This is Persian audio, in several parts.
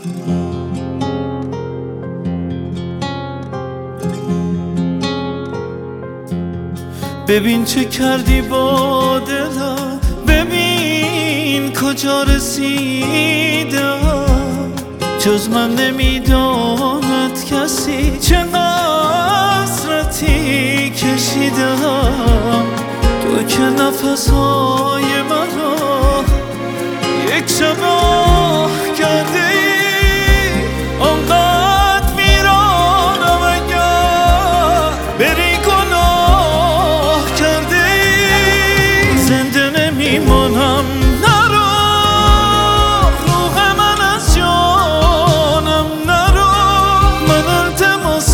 ببین چه کردی با دلم، ببین کجا رسیدم. جز من نمیداند کسی چه حسرتی کشیدم. تو که نفسهای مرا یک شب آه کرده ای، آنقدر میرانم اگر بری گناه کرده ای. زنده نمیمانم نرو، روح من از جانم نرو. من التماس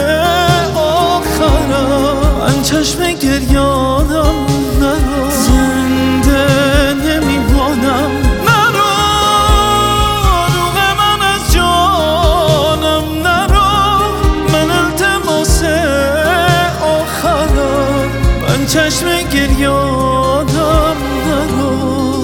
آخرم، چشم گریانم نرو. زنده نمیمانم نرو، روح من از جانم نرو. من التماس آخرم، من چشم گریانم نرو.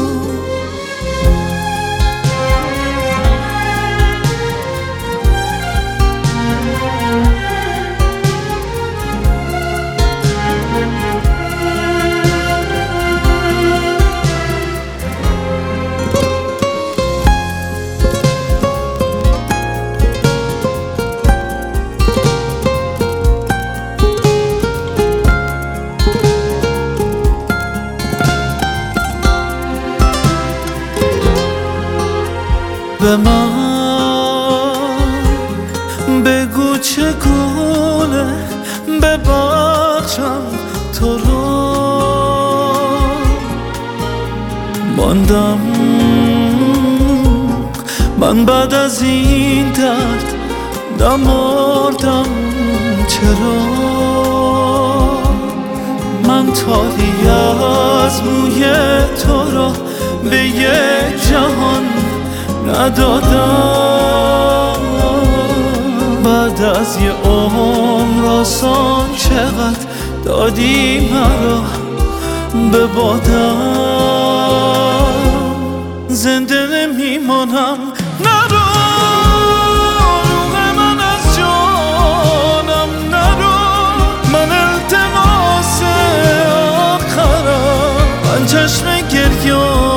به من بگو چگونه ببخشم تو رو. ماندم من بعد از این درد، نمردم چرا. من تاری از موی تو را به یک جهان ندادم. بعد از یه عمر آسان چقدر دادی مرا به بادم. زنده نمیمانم نرو، روح من از جانم نرو. من التماس آخرم، من چشم گریانم